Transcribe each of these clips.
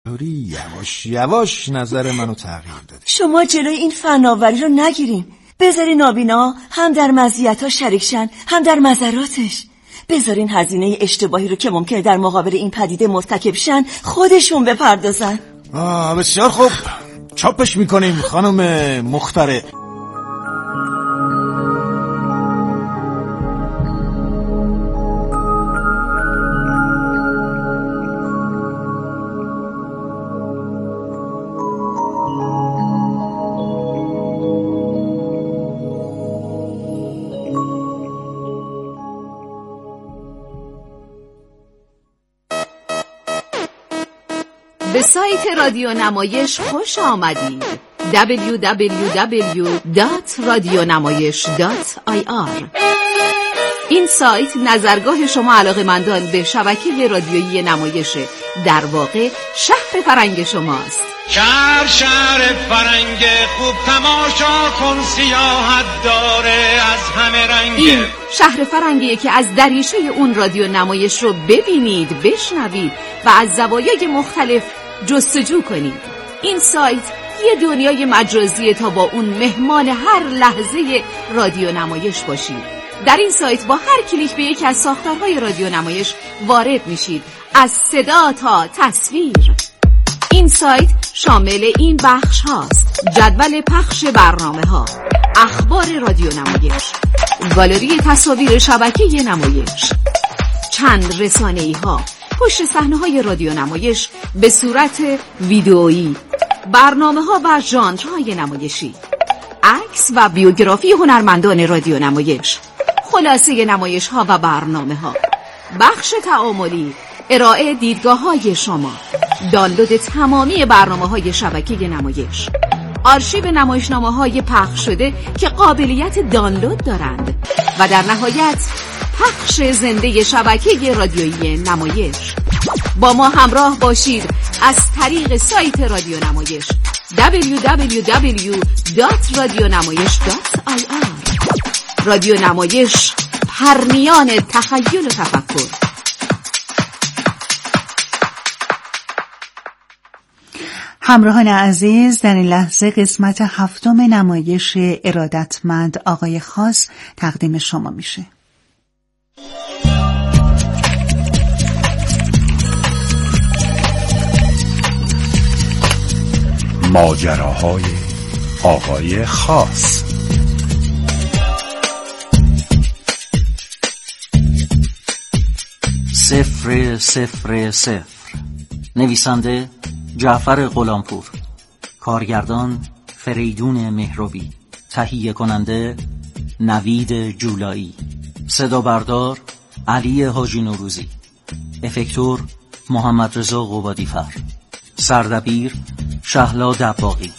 یواش یواش نظر منو تغییر دادی. شما جلوی این فناوری رو نگیرین. بذارین نابینا هم در مزیت‌ها شریک شن هم در مضراتش. بذارین هزینه اشتباهی رو که ممکنه در مقابل این پدیده مرتکب شن خودشون بپردازن. بسیار خوب، چاپش میکنیم خانم مخترع. به سایت رادیو نمایش خوش آمدید. www.radionamayish.ir. این سایت نظرگاه شما علاقه‌مندان به شبکه رادیویی نمایشه. در واقع شهر فرنگ شماست. شهر فرنگ خوب تماشا کن، سیاحت داره از همه رنگ. این شهر فرنگیه که از دریچه اون رادیو نمایش رو ببینید، بشنوید و از زوایای مختلف جستجو کنید. این سایت یه دنیای مجازیه تا با اون مهمان هر لحظه رادیو نمایش باشید. در این سایت با هر کلیک به یکی از ساختارهای رادیو نمایش وارد میشید، از صدا تا تصویر. این سایت شامل این بخش هاست: جدول پخش برنامه ها، اخبار رادیو نمایش، گالری تصاویر شبکه نمایش، چند رسانه‌ای ها، پشت صحنه های رادیو نمایش به صورت ویدئویی، برنامه ها و ژانرهای نمایشی، عکس و بیوگرافی هنرمندان رادیو نمایش، خلاصه نمایش ها و برنامه ها، بخش تعاملی، ارائه دیدگاه های شما، دانلود تمامی برنامه های شبکه نمایش، آرشیو نمایشنامه های پخش شده که قابلیت دانلود دارند و در نهایت پخش زنده شبکه رادیویی نمایش. با ما همراه باشید از طریق سایت رادیو نمایش www.radionamayish.ir. رادیو نمایش، پرنیان تخیل و تفکر. همراهان عزیز، در این لحظه قسمت 7 نمایش ارادتمند آقای خاص تقدیم شما میشه. ماجراهای آقای خاص. صفر صفر صفر. نویسنده جعفر غلامپور، کارگردان فریدون مهروی، تهیه کننده نوید جولایی، صدا بردار علی حاجی نوروزی، افکتور محمد رضا قبادی‌فر، سردبیر شهلا دباغی.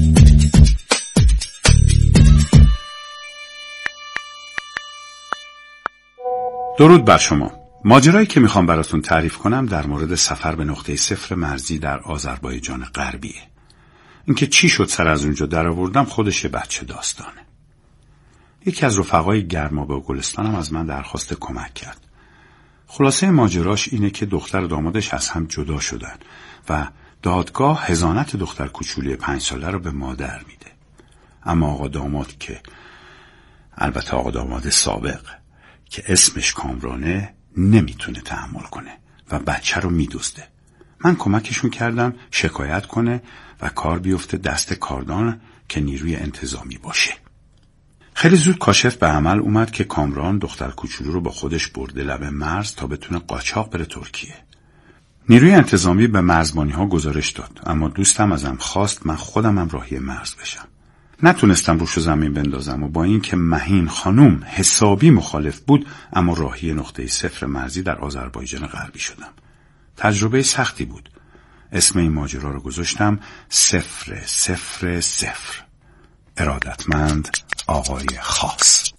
درود بر شما. ماجرایی که میخوام براتون تعریف کنم در مورد سفر به نقطه صفر مرزی در آذربایجان غربیه. اینکه چی شد سر از اونجا در آوردم خودش بچه داستانه. یکی از رفقای گرمابه و گلستانم از من درخواست کمک کرد. خلاصه ماجراش اینه که دختر و دامادش از هم جدا شدن و دادگاه حضانت دختر کوچولی 5 ساله رو به مادر میده. اما آقا داماد که البته آقا داماد سابق که اسمش کامرانه نمیتونه تحمل کنه و بچه رو میدزده. من کمکشون کردم شکایت کنه و کار بیفته دست کاردان که نیروی انتظامی باشه. خیلی زود کاشف به عمل اومد که کامران دختر کوچولو رو با خودش برده لب مرز تا بتونه قاچاق بره ترکیه. نیروی انتظامی به مرزبانی ها گزارش داد، اما دوستم ازم خواست من خودمم راهی مرز بشم. نتونستم روشو زمین بندازم و با این که مهین خانوم حسابی مخالف بود، اما راهی نقطه صفر مرزی در آذربایجان غربی شدم. تجربه سختی بود. اسم این ماجرا رو گذاشتم صفر صفر صفر. ارادتمند آقای خاص.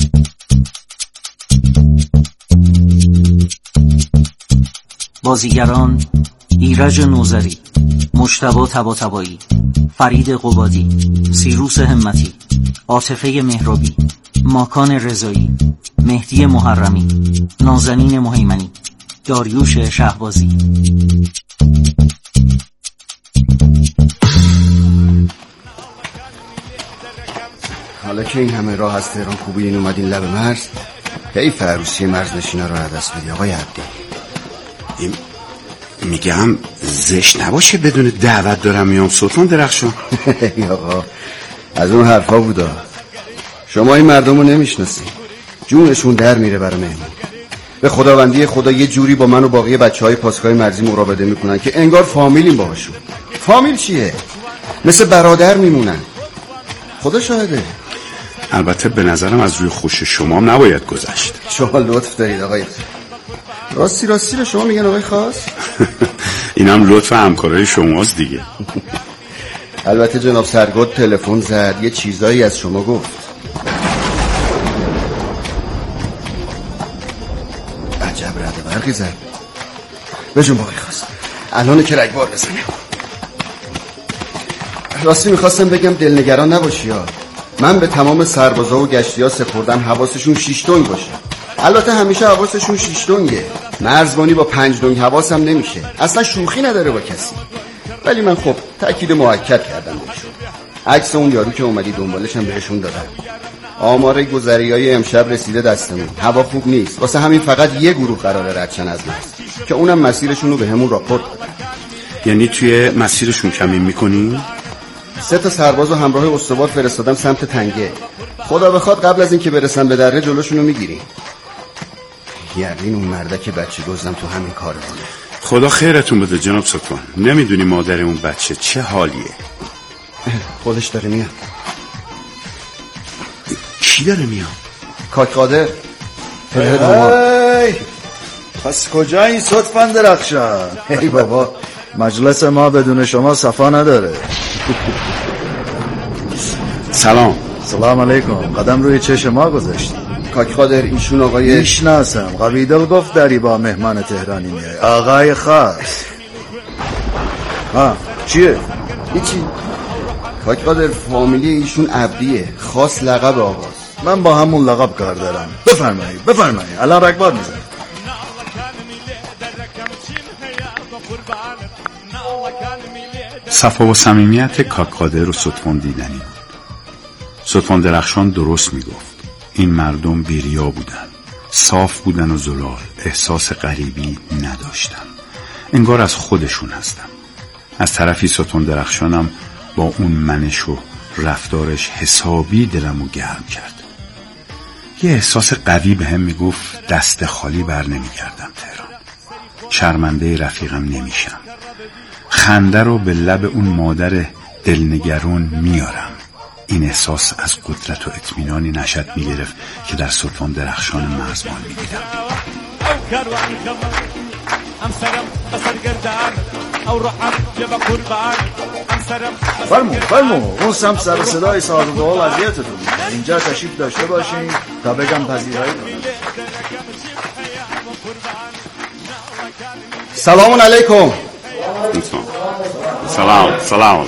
بازیگران: ایرج نوذری، مجتبی طباطبایی، فرید قبادی، سیروس همتی، عاطفه مهرابی، ماکان رضایی، مهدی محرمی، نازنین مهیمنی، داریوش شهبازی. حالا که این همه راه از تهران کوبیدین اومدین لب مرز، حیف عروسی مرزنشینا رو دست بدی آقای عبدی. میگم زشت نباشه بدون دعوت دارم میام سلطان درخشان. آقا از اون حرفا بودا. شما این مردم رو نمیشناسین، جونشون در میره برای مهمون. به خداوندی خدا یه جوری با من و باقی بچهای پاسگاه مرزی مراوده میکنن که انگار فامیلیم باهاشون. فامیل چیه؟ مثل برادر میمونن. خدا شاهده. البته به نظرم از روی خوش شما نباید گذشت. شما لطف دارید آقای. راستی رو شما میگن آقای خاص؟ اینم لطف همکارای شماست دیگه. البته جناب سرگرد تلفن زد یه چیزایی از شما گفت. عجب رده برقی زد. بجون باقی خواست الانه که رگبار بزنیم. راستی میخواستم بگم دلنگران نباشی ها. من به تمام سربازا و گشتی ها سپردم حواسشون 6 دنگ باشه. البته همیشه حواسشون 6 دنگه. مرزبانی با 5 دنگ حواسم نمیشه. اصلا شوخی نداره با کسی. ولی من خب تأکید موکد کردم بهشون. عکس اون یارو که اومدی دنبالش هم بهشون دادم. آمار گذریای امشب رسیده دستمون. هوا خوب نیست. واسه همین فقط یه گروه قراره ردشن از مرز که اونم مسیرشون رو به همون راپورت دادن. یعنی توی مسیرشون کمین میکنی؟ 3 تا سرباز و همراه استوار فرستادم سمت تنگه. خدا بخواد قبل از اینکه برسن به دره جلوشونو میگیریم. یقین اون مردک بچه گذم تو همین کاره. خدا خیرتون بده جناب سلطان. نمیدونی مادر اون بچه چه حالیه. خودش داره میاد. کی داره میاد؟ کاک قادر. پس کجا این صدفن درخشان؟ ای بابا مجلس ما بدون شما صفا نداره. سلام علیکم. قدم روی چشم ما گذاشتی. کاک قادر ایشون آقای میشناسم. قویدل گفت داری با مهمان تهرانی میای. آقای خاص. چیه؟ هیچی. کاک قادر فامیلی ایشون عبدیه. خاص لقب آقاست. من با همون لقب کار دارم. بفرمایید الان رگبار میزنم. صفا و صمیمیت کاک قادر و سلطان دیدنی بود. سلطان درخشان درست میگفت. این مردم بیریا بودن، صاف بودن و زلال، احساس غریبی نداشتن، انگار از خودشون هستن. از طرفی سلطان درخشانم با اون منش و رفتارش حسابی دلمو گرم کرد. یه احساس قوی به هم میگفت دست خالی بر نمیگردم تهران. شرمنده رفیقم نمیشم. خنده رو به لب اون مادر دلنگرون میارم. این احساس از قدرت و اطمینانی نشأت میگرفت که در سلطان درخشان مرزبان میدیدم. فرمو اون سمت سر صدای ساز و دهل اذیتتون میکنه. اینجا تشریف داشته باشین تا بگم پذیرایی کنم. سلام علیکم. سلام.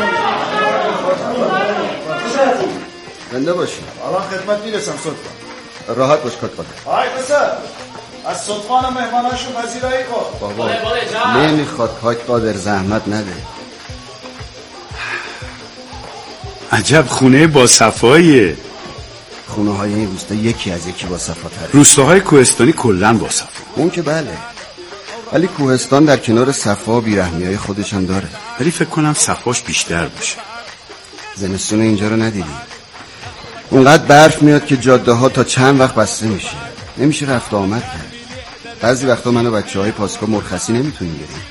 زنده باشی. الان خدمت میرسم سلطان. راحت باش کاک قادر. آی پسر از سلطان و مهماناشون پذیرایی کن. بابا نمیخواد کاک قادر زحمت نده. عجب خونه با صفاییه. خونه های این روستا یکی از یکی با صفاتره. روستاهای کوهستانی کلن با صفا. اون که بله، ولی کوهستان در کنار صفا بیرحمی های خودش هم داره. ولی فکر کنم صفاش بیشتر باشه. زمستون اینجا رو ندیدی؟ اونقدر برف میاد که جاده ها تا چند وقت بسته میشه. نمیشه رفت آمد کرد. بعضی وقتا من و بچه های پاسگاه مرخصی نمیتونیم بریم.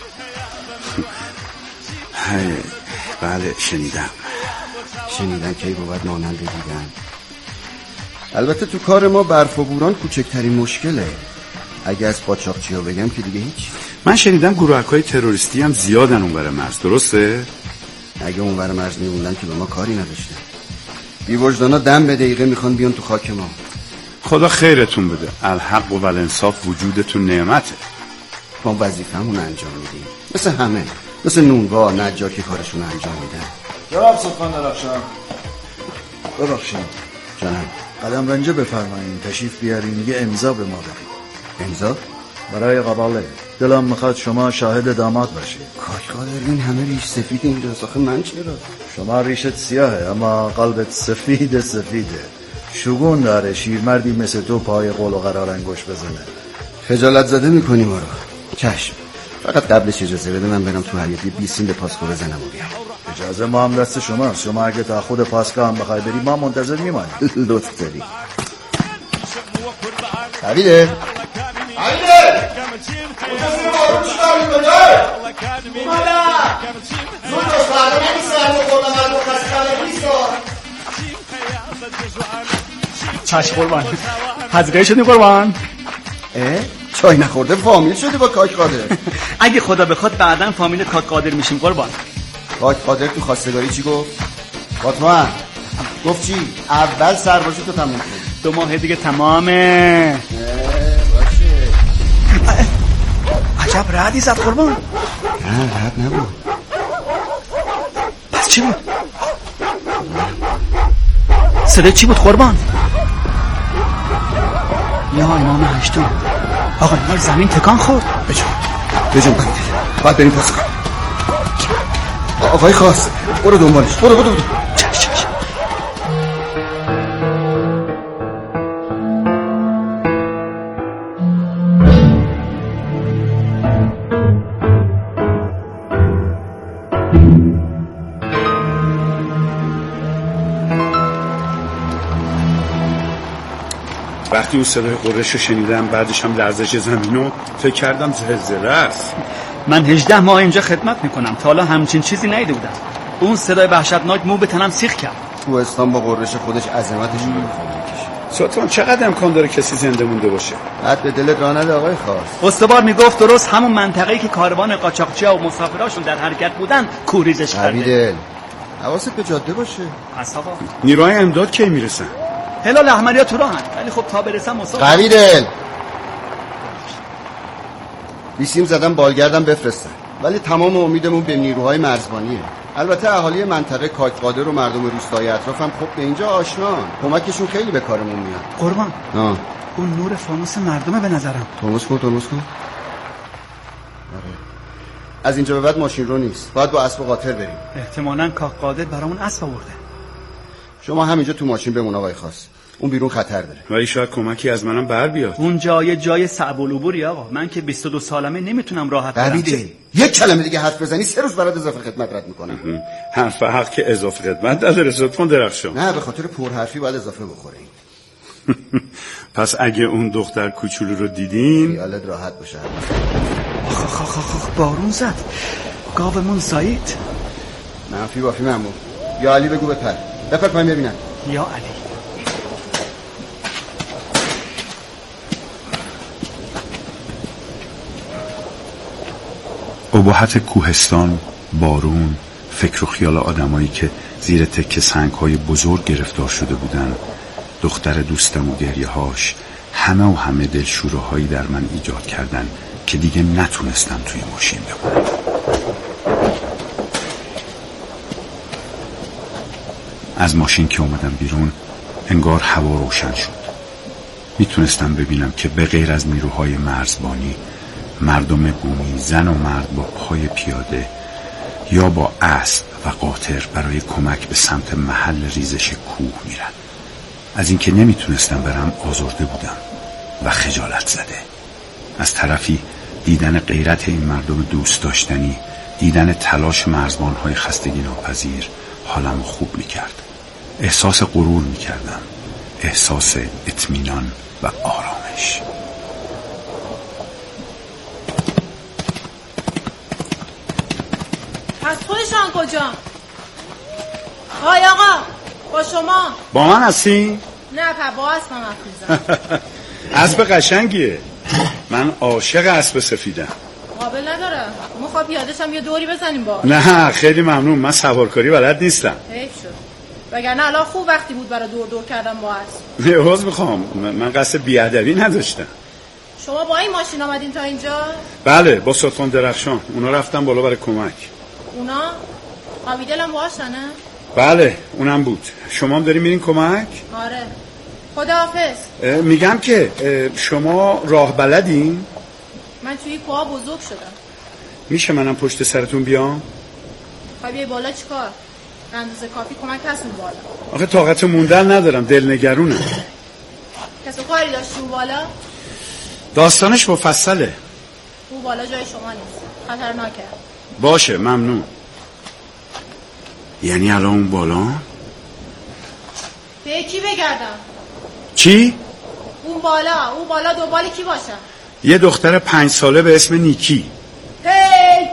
بله شنیدم که ای بابت ماننده دیدن. البته تو کار ما برف و بوران کوچکترین مشکله. اگه از قاچاقچی‌ها بگم که دیگه هیچ. من شنیدم گروهک‌های تروریستی هم زیادن اونور مرز، درسته؟ اگه اونور مرز میموندن که به ما کاری نداشتن. بی‌وجدانا دم به دقیقه میخوان بیان تو خاک ما. خدا خیرتون بده. الحق و الانصاف وجودتون نعمته. ما وظیفه‌مون انجام میدیم. مثل همه. مثل نونوا نجار که کارشون انجام میدن. جناب سلطان درخشان. ببخشید. جناب. قدم رنجه بفرمایید. تشریف بیارین یه امضا به ما بدید. امضا؟ برای قباله. دلم میخواد شما شاهد داماد باشی. کاک قادر این همه ریش سفید اینجاست، آخه من چرا؟ شما ریشت سیاهه اما قلبت سفیده. شگون داره شیرمردی مثل تو پای قول و قرار انگوش بزنه. خجالت زده میکنی ما رو. چشم، فقط قبلش اجازه بده من برم تو حیاط 20 سیم به پاسکو بزنم و بیام. اجازه ما هم دست شماست. شما اگه تا خود پاسکو هم بخوای بری ما منتظر میمانیم. لطف داری. حبیده چشم قربان. حضره شدی قربان. چای نخورده فامیل شده با کاک قادر. اگه خدا بخواد بعداً فامیل کاک قادر میشیم قربان. کاک قادر تو خواستگاری چی گفت؟ فاطمه گفت چی؟ اول سربازی تو تموم کن. 2 ماه دیگه تمامه. باشه. عجب رعدی زد قربان. نه رعد نبود. پس چی بود؟ صدای چی بود قربان؟ یا امام هشتم. آقا اینا زمین تکان خورد. بجام قبیل باید بریم پاس کن. آقای خاص برو دنبالش. برو چش. وقتی اون صدای قرش رو شنیدم بعدش هم لرزش زمینو فکر کردم زلزله است. من 18 ماه اینجا خدمت میکنم تا حالا همچین چیزی ندیده بودم. اون صدای وحشتناک مو به تنم سیخ کرد. کوهستان با قرش خودش عظمتش رو می‌خواد. سلطان چقدر امکان داره کسی زنده مونده باشه؟ بعد به دلت راه نده آقای خاص. استوار میگفت درست همون منطقه‌ای که کاروان قاچاقچی‌ها و مسافراشون در حرکت بودن کوریزش کرده. حبیدل حواست به جاده باشه. پس آقا نیروهای امداد کی میرسن؟ هلال احمریا تو راهن ولی خب تا برسم مسافر. حبیدل بیسیم زدم بالگردم بفرستن ولی تمام امیدمون به نیروهای مرزبانیه. البته اهالی منطقه کاک قادر و مردم روستای اطرافم خب به اینجا آشنان. کمکشون خیلی به کارمون میاد. قربان اون نور فانوس مردمه به نظرم. ترمز کن. از اینجا به بعد ماشین رو نیست. باید با اسب و قاطر بریم. احتمالاً کاک قادر برامون اسب آورده. شما همینجا تو ماشین بمون آقای خاص. اون بیرون خطر داره. ولی شاید کمکی از منم بر بیاد. اون جای صعب العبوری آقا. من که 22 سالمه نمیتونم راحت برم. حبیده یک کلمه دیگه حرف بزنی 3 روز برات اضافه خدمت رد میکنم. حرف حق که اضافه خدمت نداره سلطان درخشان. نه به خاطر پرحرفی باید اضافه بخوره. پس اگه اون دختر کوچولو رو دیدین خیالت راحت باشه. آخ بارون زد. گاومون زایید. منفی بافی ممنون. یا علی بگو بپر پایین ببینم. یا علی. ابهت کوهستان، بارون، فکر و خیال آدمایی که زیر تکه سنگ‌های بزرگ گرفتار شده بودن، دختر دوستم و گریه‌هاش، همه دلشوره‌هایی در من ایجاد کردن که دیگه نتونستم توی ماشین بمونم. از ماشین که اومدم بیرون انگار هوا روشن شد. میتونستم ببینم که به غیر از نیروهای مرزبانی، مردم بومی، زن و مرد با پای پیاده یا با اسب و قاطر برای کمک به سمت محل ریزش کوه میرن. از اینکه نمیتونستم برم آزرده بودم و خجالت زده. از طرفی دیدن غیرت این مردم دوست داشتنی، دیدن تلاش مرزبانهای خستگی ناپذیر حالم خوب میکرد. احساس غرور میکردم، احساس اطمینان و آرامش. پس خودشان کجا؟ های آقا با شما. با من هستی؟ نه با اسبم حرف میزنم. اسب قشنگیه. من عاشق اسب سفیدم. قابل نداره. میخوام پیاده‌شم یه دوری بزنیم با. نه خیلی ممنون، من سوارکاری بلد نیستم. حیف شد. وگرنه الان خوب وقتی بود برای دور کردم با اسب. عذر میخوام، من قصد بیادبی نداشتم. شما با این ماشین آمدین تا اینجا؟ بله با سلطان درخشان. اونا رفتن بالا برای کمک. اونا؟ قویدلم باشنه؟ بله اونم بود. شما هم دارین میرین کمک؟ آره. خداحافظ. میگم که شما راه بلدین؟ من توی کوه بزرگ شدم. میشه منم پشت سرتون بیام؟ بیای بالا چیکار؟ اندازه کافی کمک هست اون بالا. آخه طاقت موندن ندارم، دلنگرونم. کسو کاری داشتی اون بالا؟ داستانش مفصله. اون بالا جای شما نیست، خطرناکه. باشه ممنون. یعنی الان اون بالا؟ به کی بگردم؟ چی؟ اون بالا دنبال کی باشم؟ یه دختر 5 ساله به اسم نیکی. هی!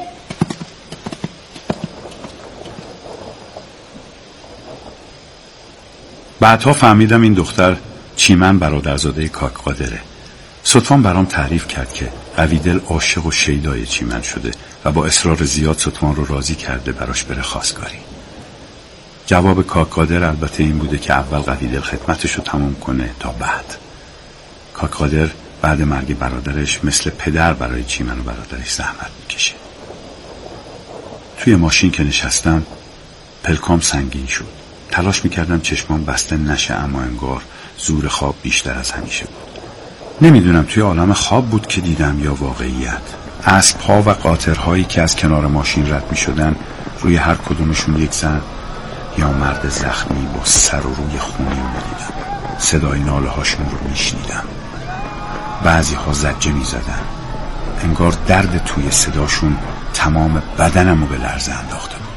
بعدها فهمیدم این دختر چیمن برادرزاده کاکقادره. ستوان برام تعریف کرد که قویدل عاشق و شیدای چیمن شده و با اصرار زیاد ستوان رو راضی کرده براش بره خواستگاری. جواب کاکقادر البته این بوده که اول قویدل خدمتش رو تموم کنه تا بعد. کاکقادر بعد مرگ برادرش مثل پدر برای چیمن و برادرش زحمت میکشه. توی ماشین که نشستم پلکام سنگین شد. تلاش میکردم چشمام بسته نشه، اما انگار زور خواب بیشتر از همیشه بود. نمیدونم توی عالم خواب بود که دیدم یا واقعیت. اسب‌ها و قاطرهایی که از کنار ماشین رد میشدن، روی هر کدومشون یک زن یا مرد زخمی با سر و روی خونی میدیدم. صدای ناله هاشون رو میشنیدم. بعضی ها زجه میزدن. انگار درد توی صداشون تمام بدنمو به لرزه انداخته بود.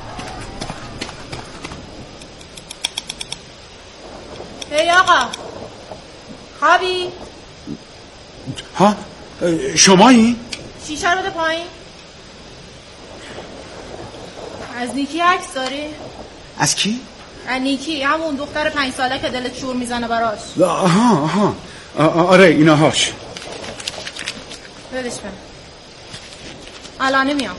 هی آقا خوابی؟ ها؟ شمایی؟ شیشه رو بده پایین. از نیکی عکس داری؟ از کی؟ از نیکی، همون دختر 5 ساله که دلت شور میزنه براش. آها آره ایناهاش. بدش من الان میام.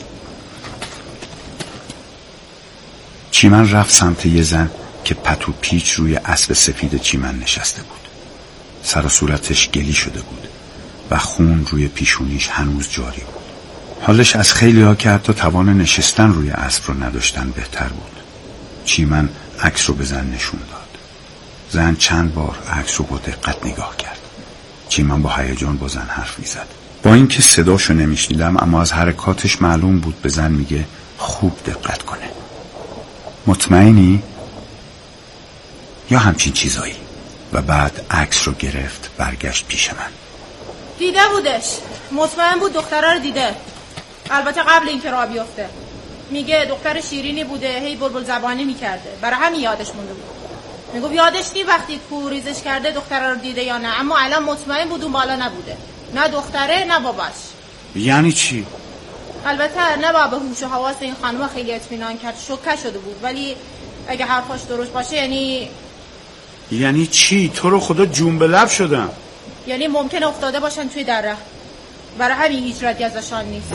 چیمن رفت سمت یه زن که پتو پیچ روی اسب سفید چیمن نشسته بود. سر و صورتش گلی شده بود و خون روی پیشونیش هنوز جاری بود. حالش از خیلی ها که حتی توان نشستن روی اسب رو نداشتن بهتر بود. چیمن عکس رو به زن نشون داد. زن چند بار عکس رو با دقت نگاه کرد. چیمن با هیجان با زن حرف میزد. با اینکه صداشو نمیشنیدم اما از حرکاتش معلوم بود به زن میگه خوب دقت کنه. مطمئنی؟ یا همچین چیزایی. و بعد عکس رو گرفت برگشت پیش من. دیده بودش، مطمئن بود دختره رو دیده، البته قبل اینکه راه بیفته. میگه دختر شیرینی بوده، هی بلبل زبانی میکرده، برای همین یادش مونده بود. میگه یادش نی وقتی کوریزش کرده دختره رو دیده یا نه، اما الان مطمئن بود اون بالا نبوده، نه دختره نه باباش. یعنی چی؟ البته نه بابا هوش و حواس این خانم خیلی اطمینان کرد، شوکه شده بود، ولی اگه حرفاش درست باشه یعنی چی؟ تو رو خدا جون به لب شدم. یعنی ممکنه افتاده باشن توی دره، برای همین هیچ ردی ازشان نیست.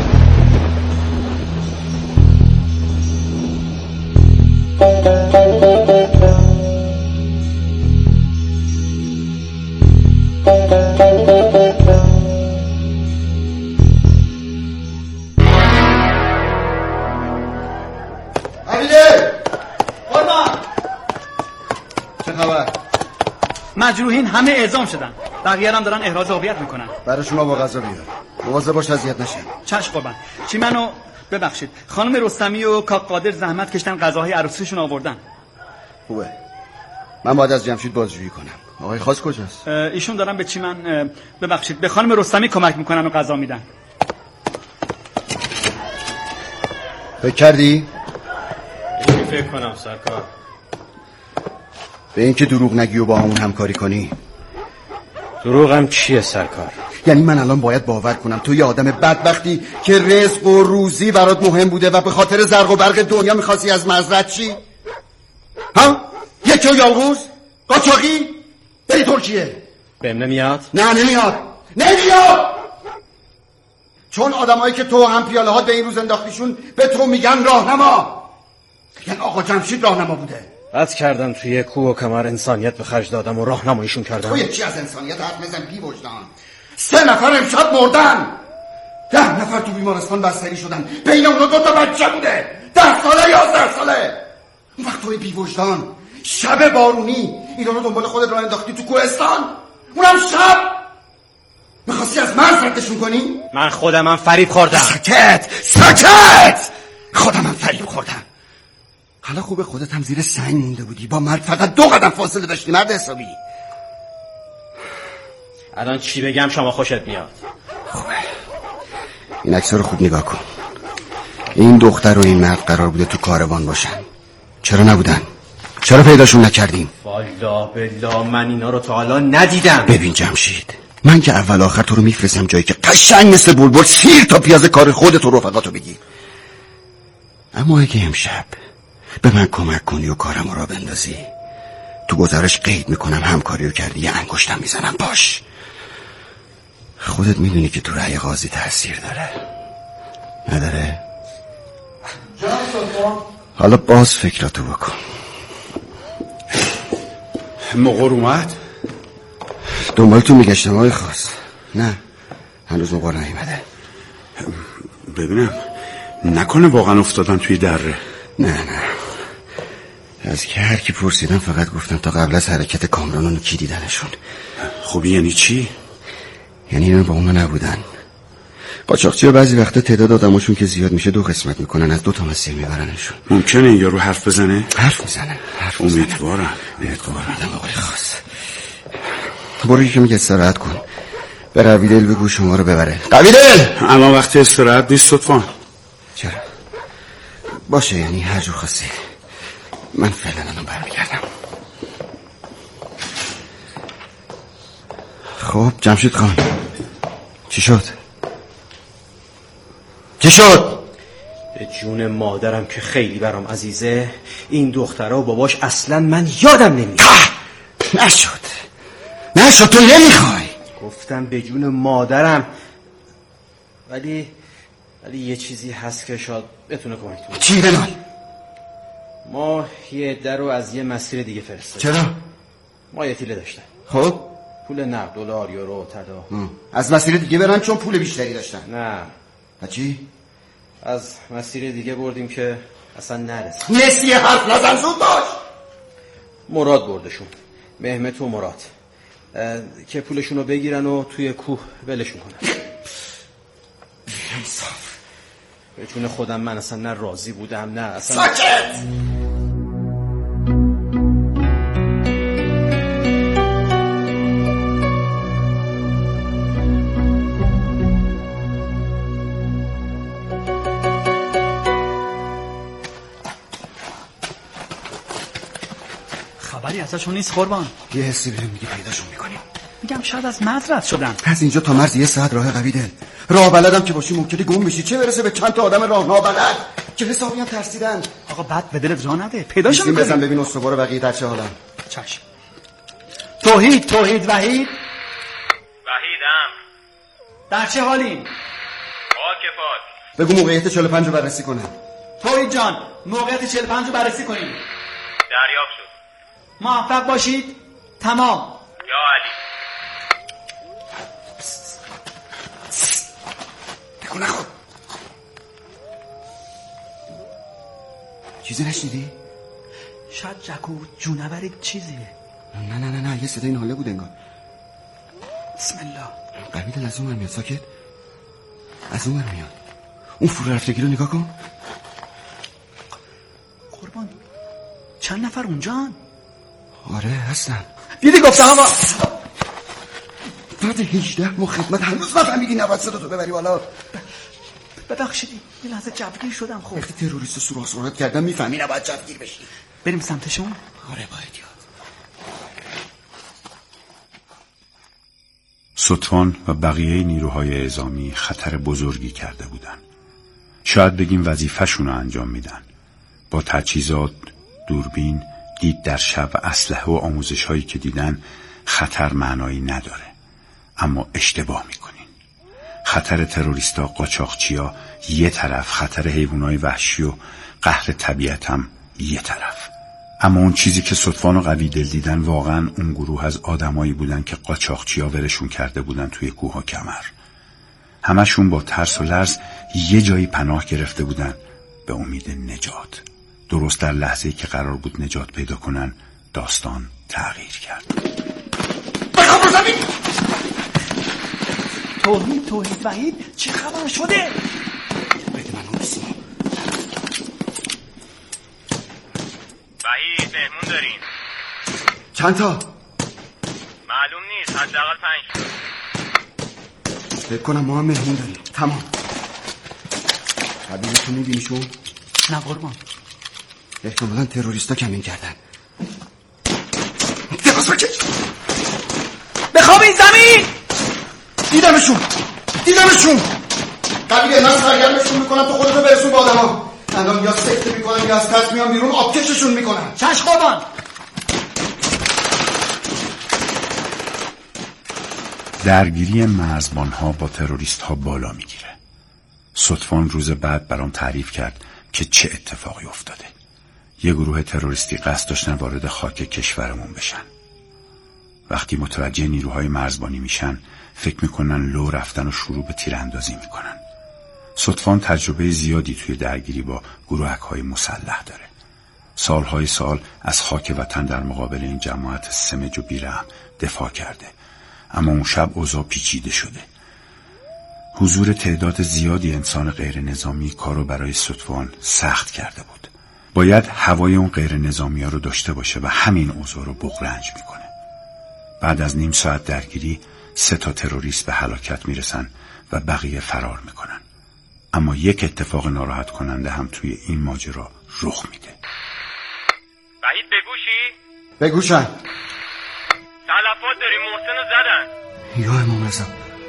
مجروحین همه اعزام شدن، بقیه هم دارن احراز عافیت میکنن. برای شما با غذا بیار، مواظب باش اذیت نشه. چشم قربان. چی منو ببخشید، خانم رستمی و کاکقادر زحمت کشتن غذاهای عروسیشون آوردن. خوبه. من باید از جمشید بازجویی کنم. آقای خاص کجاست؟ ایشون دارن به چی من ببخشید به خانم رستمی کمک میکنن و غذا میدن. فکر کردی؟ فکر کنم سرکار. به این که دروغ نگی و با همون همکاری کنی. دروغم چیه سرکار؟ یعنی من الان باید باور کنم تو یه آدم بدبختی که رزق و روزی برات مهم بوده و به خاطر زرق و برق دنیا میخواستی از مزرعت چی؟ ها؟ یکی و یالغوز؟ قاچاقی؟ بری ترکیه؟ بهم نمیاد؟ نه نمیاد چون آدمایی که تو هم پیاله ها به این روز انداختیشون به تو میگن راهنما. میگن آقا جمشید راهنما بوده. بس کردم توی کوه و کمر انسانیت به خرج دادم و راهنماییشون کردم. تو یه چی از انسانیت حرف میزن بی وجدان؟ 3 نفر امشب مردن، 10 نفر تو بیمارستان بستری شدن، بین اونها 2 تا بچه بوده، 10 ساله 11 ساله. اون وقت توی بی وجدان شب بارونی اینا رو دنبال خودت راه انداختی تو کوهستان، اونم شب. میخواستی از من سرکشون کنی؟ من خودم فریب خوردم. ساکت! خودم فریب خوردم. حالا خوبه خودت هم زیر سنگ مونده بودی، با مرد فقط 2 قدم فاصله داشتی مرد حسابی. الان چی بگم شما خوشت میاد؟ خوبه. این عکس‌ها رو خوب نگاه کن. این دختر و این مرد قرار بوده تو کاروان باشن. چرا نبودن؟ چرا پیداشون نکردیم؟ والا بالله من اینا رو تا حالا ندیدم. ببین جمشید، من که اول آخر تو رو میفرستم جایی که قشنگ مثل بلبل سیر تا پیاز کار خودت و رفقاتو بگی. اما اگه امشب به من کمک کنی و کارم را بندازی، تو گزارش قید میکنم همکاری رو کردی، یه انگشتم میزنم باش. خودت میدونی که تو رأی قاضی تأثیر داره. نداره؟ حالا باز فکراتو بکن. مقر اومد؟ دنبالتون میگشتم آقای خاص. نه هنوز مقر نیومده. ببینم نکنه واقعا افتادن توی دره؟ نه از که هر کی پرسیدم فقط گفتم تا قبل از حرکت کامرانونو کی دیدنشون. خب یعنی چی؟ یعنی اینا با اونا نبودن. قاچاقچی‌ها بعضی وقتا تعداد آدماشون که زیاد میشه 2 قسمت میکنن، از 2 تا مسیر میبرنشون. ممکنه این یارو حرف بزنه؟ حرف میزنه. امیدوارم آقای خاص. برو که میگه استراحت کن. به قویدل بگو شما رو ببره. قویدل! اما وقت استراحت نیست لطفا. چرا؟ باشه یعنی هر جور خواستی. من فعلا الان برمیگردم. خب جمشید خان چی شد؟ به جون مادرم که خیلی برام عزیزه، این دخترها و باباش اصلا من یادم نمیاد. نشد تو نمیخوای. گفتم به جون مادرم. ولی یه چیزی هست که شاید بتونه کمک کنه. چی بنال؟ ما یه عده رو از یه مسیر دیگه فرستادیم. چرا؟ ما یه تیله داشتن. خب پول نقد، دلار، یورو، طلا. از مسیر دیگه برن چون پول بیشتری داشتن. نه. چی؟ از مسیر دیگه بردیم که اصلا نرسید. نسیه حرف نزن زود باش. مراد بردشون، مهمت و مراد، که پولشون رو بگیرن و توی کوه ولشون کنن. به جون خودم من اصلا نه راضی بودم نه اصلا. ساکت! خبری ازشون نیست قربان؟ یه حسی بهم میگه پیداشون میکنیم. میگم شاید از مرز رد شدن. از اینجا تا مرز 1 ساعت راه قویدل. راه بلدم که باشی ممکنه گم بشی، چه برسه به چند تا آدم راه نابلد که حسابی هم ترسیدن. آقا بعد به دلت جا نده، پیداشون میکنیم. بزن ببین استوار بقیه در چه حالن. چشم. توحید وحید. وحیدم. در چه حالین؟ واکفات. بگو موقعیت 45 رو بررسی کنه. توحید جان موقعیت 45 رو بررسی کنیم. دریافت شد. موفق باشید. تمام. یا علی. بگو نخود. چیزی نشنیدی؟ شاید جکو جونور چیزیه. نه یه صدای ناله بود انگار. بسم الله. قویدل از اون میاد. ساکت. از اون میاد. اون فرو رفتگی رو نگاه کن. قربان چند نفر اونجان؟ آره هستن. دیدی گفتم آقا بعد 18 ماه خدمت هنوز نفهمیدی نباید صداتو ببری بالا. ببخشید یه لحظه جوگیر شدم. خب وقتی تروریست سوراخ سرعت کردن میفهمی نباید جوگیر بشی. بریم سمتشون؟ آره باید یاد. ستوان و بقیه نیروهای اعزامی خطر بزرگی کرده بودن. شاید بگیم وظیفه‌شون رو انجام میدن. با تجهیزات، دوربین، دید در شب و اسلحه و آموزش هایی که دیدن خطر معنایی نداره. اما اشتباه میکنین. خطر تروریستا، قاچاقچیا یه طرف، خطر حیوانات وحشی و قهر طبیعت هم یه طرف. اما اون چیزی که ستوان و قویدل دیدن واقعا اون گروه از آدمایی بودن که قاچاقچیا ورشون کرده بودن توی کوه و کمر. همشون با ترس و لرز یه جایی پناه گرفته بودن به امید نجات. درست در لحظه‌ای که قرار بود نجات پیدا کنن داستان تغییر کرد. توحید وحید چه خبر شده؟ بده من اون رسیم. وحید مهمون دارین. چند تا؟ معلوم نیست، حداقل 5 تا. فکر کنم ما هم مهمون داریم. تمام. قبیلتون میبینیشون؟ نه قربان. احتمالاً تروریستا کمین کردن. دراز بکش. بخواب این زمین. دیدمشون. قبیله من سرگرمشون میکنم تو خودتو برسون به آدما. الان یا سکته میکنن یا از ترس میان بیرون آبکششون میکنن. چشم قربان. درگیری مرزبان‌ها با تروریست‌ها بالا میگیره. صدفان روز بعد برام تعریف کرد که چه اتفاقی افتاده. یه گروه تروریستی قصد داشتن وارد خاک کشورمون بشن. وقتی متوجه نیروهای مرزبانی میشن فکر میکنن لو رفتن و شروع به تیراندازی میکنن. صدفان تجربه زیادی توی درگیری با گروهک‌های مسلح داره. سالهای سال از خاک وطن در مقابل این جماعت سمج و بیرحم دفاع کرده. اما اون شب اوضاع پیچیده شده. حضور تعداد زیادی انسان غیر نظامی کارو برای صدفان سخت کرده بود. باید هوای اون غیر نظامی ها رو داشته باشه و همین اوضاع رو بغرنج میکنه. بعد از نیم ساعت درگیری 3 تا تروریست به هلاکت میرسن و بقیه فرار میکنن. اما یک اتفاق ناراحت کننده هم توی این ماجرا رخ میده. وحید بگوشی؟ بگوشن. تلفات داریم، محسن رو زدن. یا امام رضا.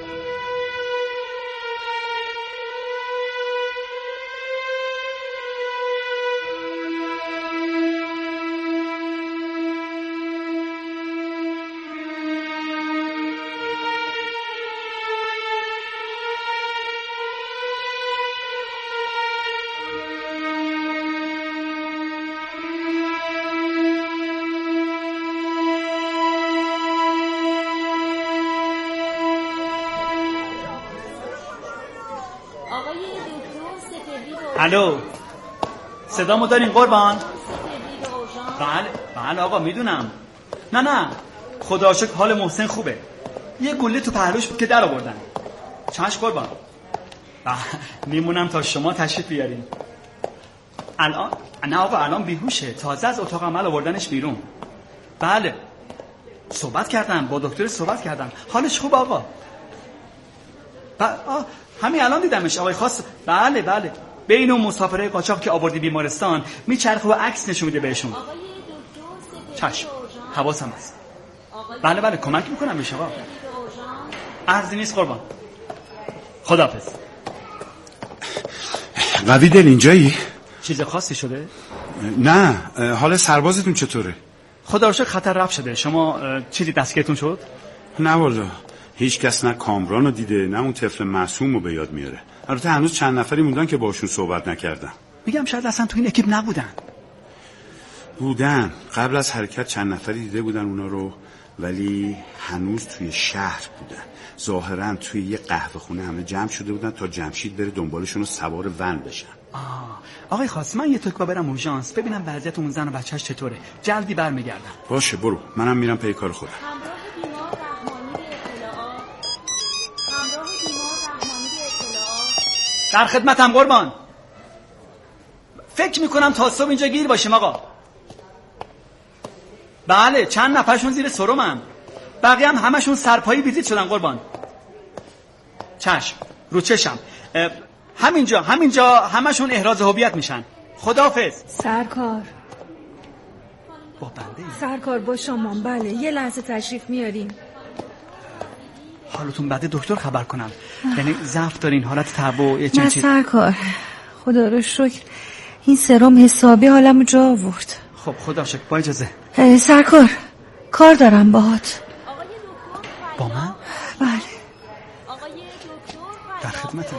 الو، صدامو دارین قربان؟ بله آقا میدونم. نه خدا شکر حال محسن خوبه. یه گله تو پهلوش بود که در آوردن. چشم قربان. میمونم تا شما تشریف بیارین. الان؟ نه آقا الان بیهوشه، تازه از اتاق عمل آوردنش بیرون. بله صحبت کردم با دکتر، صحبت کردم، حالش خوب آقا. همین الان دیدمش آقای خاص. بله بین اون مسافرای قاچاق که آوردی بیمارستان میچرخه و عکس نشون میده بهشون. چشم حواسم هست. بله کمک میکنم بهش آقا. عرضی نیست قربان. خداحافظ. قوی دل اینجایی؟ چیز خاصی شده؟ نه. حال سربازتون چطوره؟ خدا رو شکر خطر رفع شده. شما چیزی دستگیرتون شد؟ نه والا هیچ کس نه کامران رو دیده نه اون طفل معصوم رو به یاد میاره. البته هنوز چند نفری موندن که باشون صحبت نکردم. میگم شاید اصلا تو این اکیپ بودن. قبل از حرکت چند نفری دیده بودن اونا رو، ولی هنوز توی شهر بودن. ظاهرا توی یه قهوه خونه همه جمع شده بودن تا جمشید بره دنبالشون و سوار ون بشن. آقای خاص من یه تکا برم اورژانس ببینم وضعیت اون زن و بچه‌اش چطوره. جلدی برمیگردم. باشه برو، منم میرم پی کار خودم. در خدمتم قربان. فکر میکنم تا صبح اینجا گیر باشیم آقا. بله چند نفرشون زیر سرمن، بقیه هم همشون سرپایی ویزیت شدن قربان. چشم رو چشم. همینجا همشون احراز هویت میشن. خداحافظ. سرکار با بنده سرکار با شما. بله یه لحظه تشریف میاریم. حالتون بده دکتر خبر کنم؟ یعنی ضعف دارین، حالت تب و نه سرکار خدا رو شکر این سرم حسابی حالمو جا آورد. خب خدا شکر. با اجازه. سرکار کار دارم باهات. با من؟ بله. در خدمتم.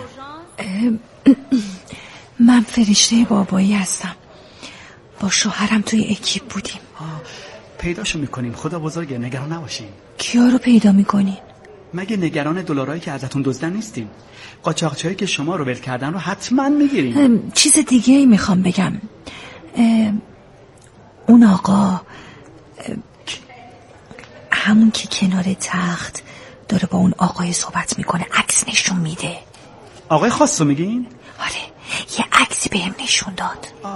من فرشته بابایی هستم. با شوهرم توی اکیپ بودیم. پیداشو میکنیم. خدا بزرگه، نگران نباشین. کیا رو پیدا میکنین؟ مگه نگران دلارایی که ازتون دزدن نیستیم؟ قاچاقچیایی که شما رو ول کردن رو حتما میگیریم. چیز دیگه ای میخوام بگم. اون آقا همون که کنار تخت داره با اون آقای صحبت میکنه، عکس نشون میده. آقای خاصو میگین؟ آره، یه عکسی بهم نشون داد.